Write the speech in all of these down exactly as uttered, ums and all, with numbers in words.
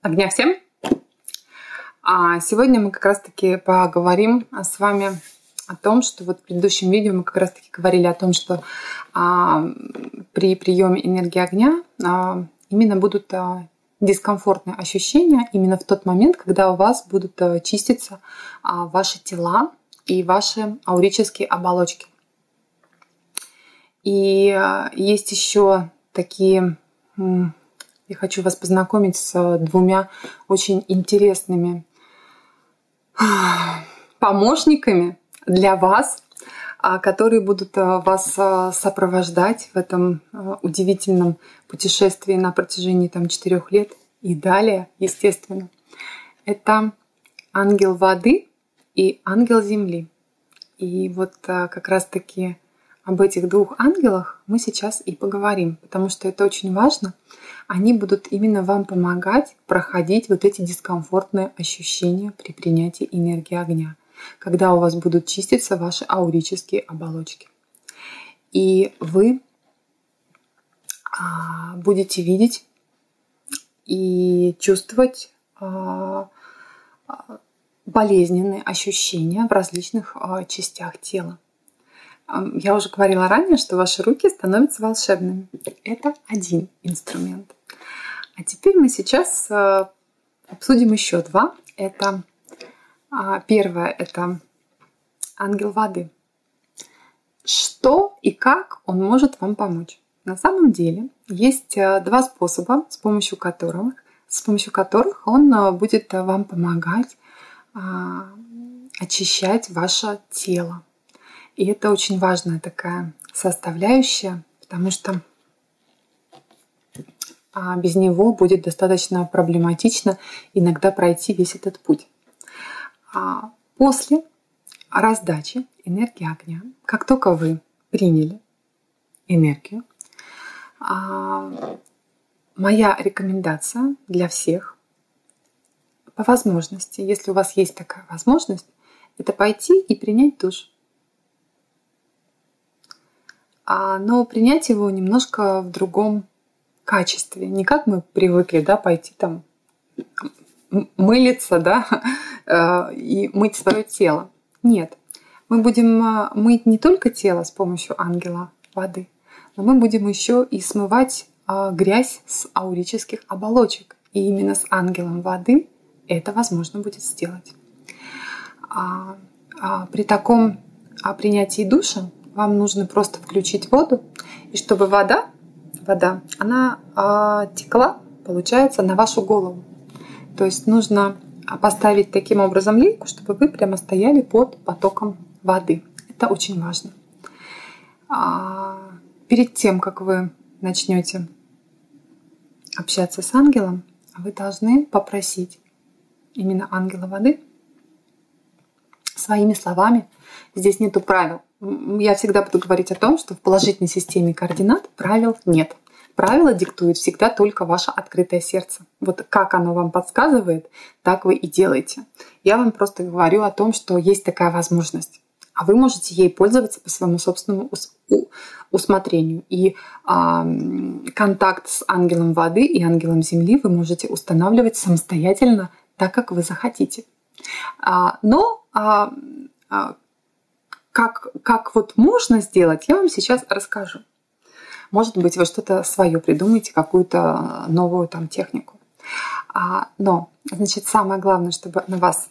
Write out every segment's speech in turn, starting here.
Огня всем! А сегодня мы как раз-таки поговорим с вами о том, что вот в предыдущем видео мы как раз-таки говорили о том, что а, при приеме энергии огня а, именно будут а, дискомфортные ощущения именно в тот момент, когда у вас будут а, чиститься а, ваши тела и ваши аурические оболочки. И а, есть еще такие... Я хочу вас познакомить с двумя очень интересными помощниками для вас, которые будут вас сопровождать в этом удивительном путешествии на протяжении там, четырех лет и далее, естественно. Это ангел воды и ангел земли. И вот как раз-таки об этих двух ангелах мы сейчас и поговорим, потому что это очень важно. Они будут именно вам помогать проходить вот эти дискомфортные ощущения при принятии энергии огня, когда у вас будут чиститься ваши аурические оболочки. И вы будете видеть и чувствовать болезненные ощущения в различных частях тела. Я уже говорила ранее, что ваши руки становятся волшебными. Это один инструмент. А теперь мы сейчас обсудим еще два. Это первое – это ангел воды. Что и как он может вам помочь? На самом деле есть два способа, с помощью которых, с помощью которых он будет вам помогать очищать ваше тело. И это очень важная такая составляющая, потому что без него будет достаточно проблематично иногда пройти весь этот путь. После раздачи энергии огня, как только вы приняли энергию, моя рекомендация для всех по возможности, если у вас есть такая возможность, это пойти и принять душ. Но принять его немножко в другом качестве. Не как мы привыкли, да, пойти там мылиться, да, и мыть свое тело. Нет. Мы будем мыть не только тело с помощью ангела воды, но мы будем еще и смывать грязь с аурических оболочек. И именно с ангелом воды это возможно будет сделать. При таком принятии душа вам нужно просто включить воду, и чтобы вода, вода, она э, текла, получается, на вашу голову. То есть нужно поставить таким образом лейку, чтобы вы прямо стояли под потоком воды. Это очень важно. А перед тем, как вы начнете общаться с ангелом, вы должны попросить именно ангела воды своими словами. Здесь нету правил. Я всегда буду говорить о том, что в положительной системе координат правил нет. Правила диктует всегда только ваше открытое сердце. Вот как оно вам подсказывает, так вы и делаете. Я вам просто говорю о том, что есть такая возможность. А вы можете ей пользоваться по своему собственному усмотрению. И а, контакт с ангелом воды и ангелом земли вы можете устанавливать самостоятельно, так как вы захотите. А, но а, а, Как, как вот можно сделать, я вам сейчас расскажу. Может быть, вы что-то свое придумаете, какую-то новую там технику. А, но, значит, самое главное, чтобы на вас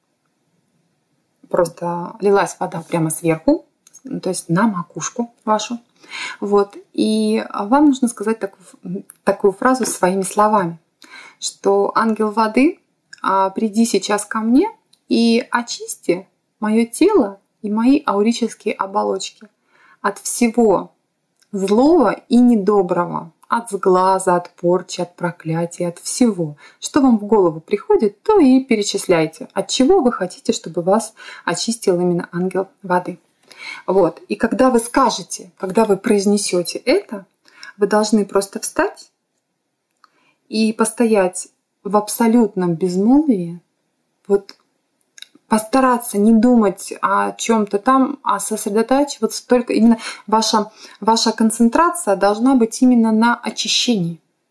просто лилась вода прямо сверху, то есть на макушку вашу. Вот. И вам нужно сказать такую, такую фразу своими словами, что ангел воды, приди сейчас ко мне и очисти мое тело и мои аурические оболочки от всего злого и недоброго, от сглаза, от порчи, от проклятия, от всего. Что вам в голову приходит, то и перечисляйте. От чего вы хотите, чтобы вас очистил именно ангел воды. Вот. И когда вы скажете, когда вы произнесете это, вы должны просто встать и постоять в абсолютном безмолвии, вот постараться не думать о чем-то там, а сосредотачиваться только именно ваша, ваша концентрация должна быть именно на очищении.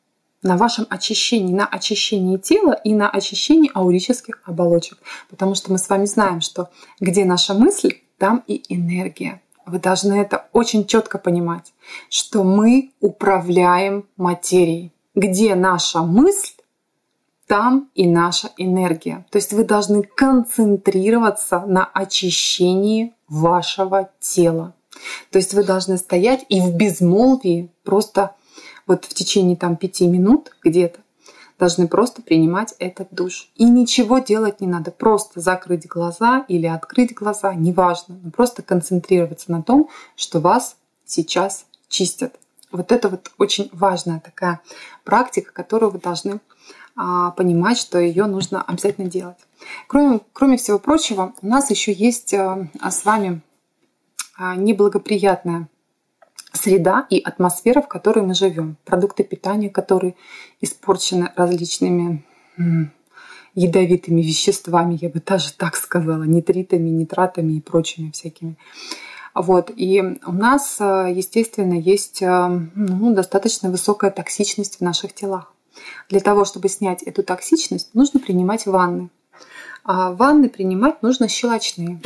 на вашем очищении, на очищении тела и на очищении аурических оболочек. Потому что мы с вами знаем, что где наша мысль, там и энергия. Вы должны это очень четко понимать, что мы управляем материей. Где наша мысль, там и наша энергия. То есть вы должны концентрироваться на очищении вашего тела. То есть вы должны стоять и в безмолвии просто вот в течение там пяти минут где-то должны просто принимать этот душ. И ничего делать не надо. Просто закрыть глаза или открыть глаза, неважно. Но просто концентрироваться на том, что вас сейчас чистят. Вот это вот очень важная такая практика, которую вы должны а, понимать, что ее нужно обязательно делать. Кроме, кроме всего прочего, у нас еще есть а, с вами а, неблагоприятная среда и атмосфера, в которой мы живем. Продукты питания, которые испорчены различными м, ядовитыми веществами, я бы даже так сказала, нитритами, нитратами и прочими всякими. Вот. И у нас, естественно, есть ну, достаточно высокая токсичность в наших телах. Для того, чтобы снять эту токсичность, нужно принимать ванны. А ванны принимать нужно щелочные.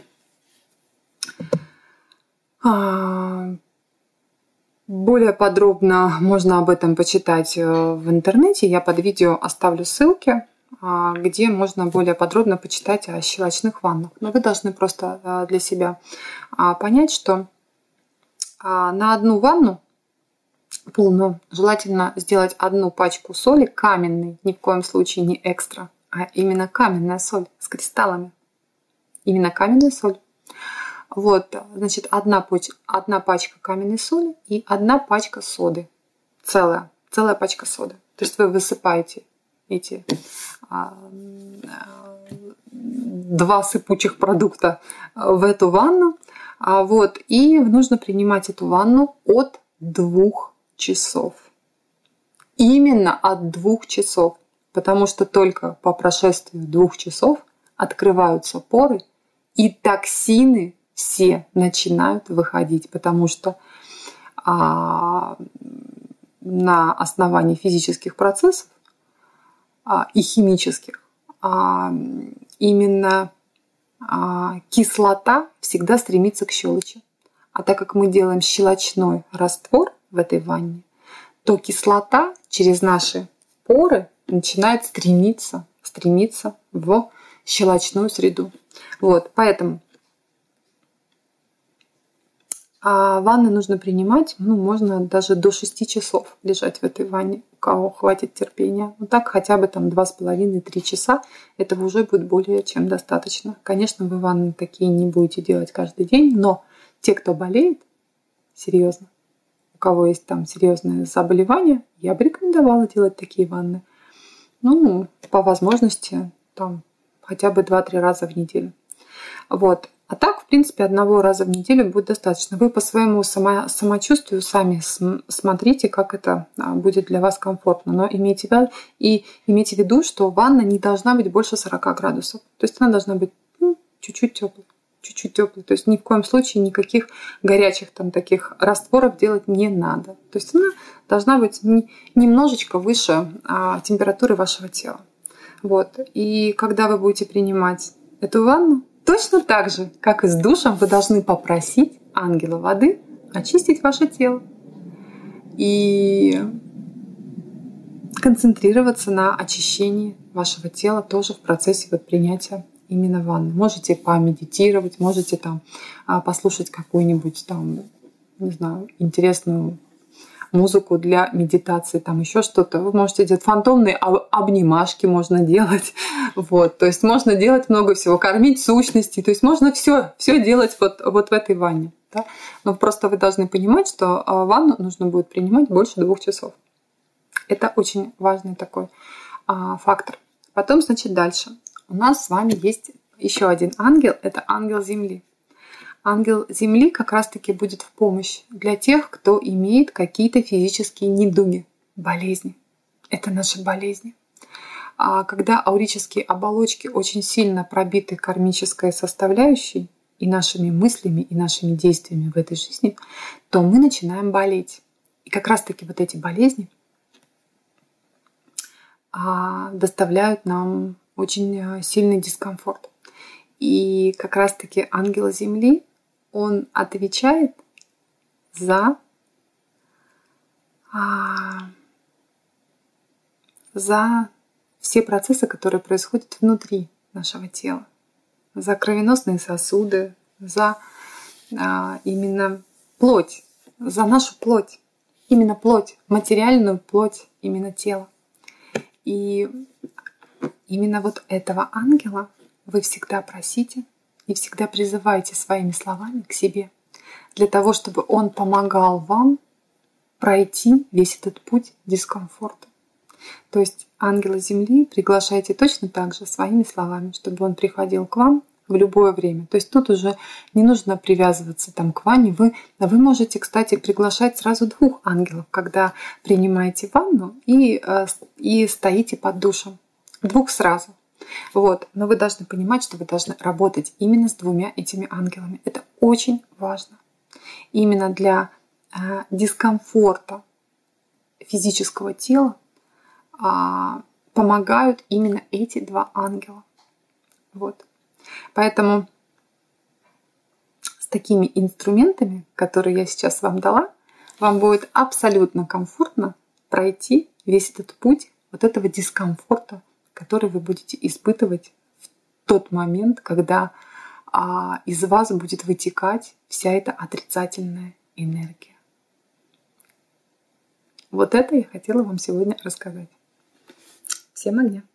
Более подробно можно об этом почитать в интернете. Я под видео оставлю ссылки, где можно более подробно почитать о щелочных ваннах. Но вы должны просто для себя понять, что на одну ванну полную желательно сделать одну пачку соли каменной, ни в коем случае не экстра, а именно каменная соль с кристаллами. Именно каменная соль. Вот, значит, одна, пач- одна пачка каменной соли и одна пачка соды. Целая, целая пачка соды. То есть вы высыпаете эти а, а, два сыпучих продукта в эту ванну. А, вот, и нужно принимать эту ванну от двух часов. Именно от двух часов. Потому что только по прошествию двух часов открываются поры и токсины все начинают выходить, потому что а, на основании физических процессов а, и химических а, именно а, кислота всегда стремится к щелочи. А так как мы делаем щелочной раствор в этой ванне, то кислота через наши поры начинает стремиться, стремиться в щелочную среду. Вот, поэтому А ванны нужно принимать, ну, можно даже до шести часов лежать в этой ванне, у кого хватит терпения. Ну, так хотя бы там два с половиной-три часа, этого уже будет более чем достаточно. Конечно, вы ванны такие не будете делать каждый день, но те, кто болеет, серьезно, у кого есть там серьезное заболевание, я бы рекомендовала делать такие ванны. Ну, по возможности, там, хотя бы два-три раза в неделю. Вот. А так, в принципе, одного раза в неделю будет достаточно. Вы по своему само, самочувствию сами смотрите, как это будет для вас комфортно. Но имейте, и имейте в виду, что ванна не должна быть больше сорока градусов. То есть она должна быть ну, чуть-чуть теплой. Чуть-чуть теплой. То есть ни в коем случае никаких горячих там таких растворов делать не надо. То есть она должна быть немножечко выше а, температуры вашего тела. Вот. И когда вы будете принимать эту ванну, точно так же, как и с душем, вы должны попросить ангела воды очистить ваше тело и концентрироваться на очищении вашего тела тоже в процессе вот принятия именно ванны. Можете помедитировать, можете там послушать какую-нибудь там, не знаю, интересную музыку для медитации, там еще что-то. Вы можете делать фантомные обнимашки, можно делать. Вот. То есть можно делать много всего, кормить сущности. То есть можно все, все делать вот, вот в этой ванне. Да? Но просто вы должны понимать, что ванну нужно будет принимать больше двух часов. Это очень важный такой а, фактор. Потом, значит, дальше. У нас с вами есть еще один ангел. Это ангел Земли. Ангел Земли как раз-таки будет в помощь для тех, кто имеет какие-то физические недуги, болезни. Это наши болезни. А когда аурические оболочки очень сильно пробиты кармической составляющей и нашими мыслями, и нашими действиями в этой жизни, то мы начинаем болеть. И как раз-таки вот эти болезни а, доставляют нам очень сильный дискомфорт. И как раз-таки ангел Земли, он отвечает за, а, за все процессы, которые происходят внутри нашего тела, за кровеносные сосуды, за а, именно плоть, за нашу плоть, именно плоть, материальную плоть, именно тело. И именно вот этого ангела вы всегда просите и всегда призываете своими словами к себе, для того, чтобы он помогал вам пройти весь этот путь дискомфорта. То есть ангела Земли приглашайте точно так же своими словами, чтобы он приходил к вам в любое время. То есть тут уже не нужно привязываться там к ванне. Вы, вы можете, кстати, приглашать сразу двух ангелов, когда принимаете ванну и, и стоите под душем. Двух сразу. Вот. Но вы должны понимать, что вы должны работать именно с двумя этими ангелами. Это очень важно. Именно для э, дискомфорта физического тела э, помогают именно эти два ангела. Вот. Поэтому с такими инструментами, которые я сейчас вам дала, вам будет абсолютно комфортно пройти весь этот путь вот этого дискомфорта, который вы будете испытывать в тот момент, когда а, из вас будет вытекать вся эта отрицательная энергия. Вот это я хотела вам сегодня рассказать. Всем огня!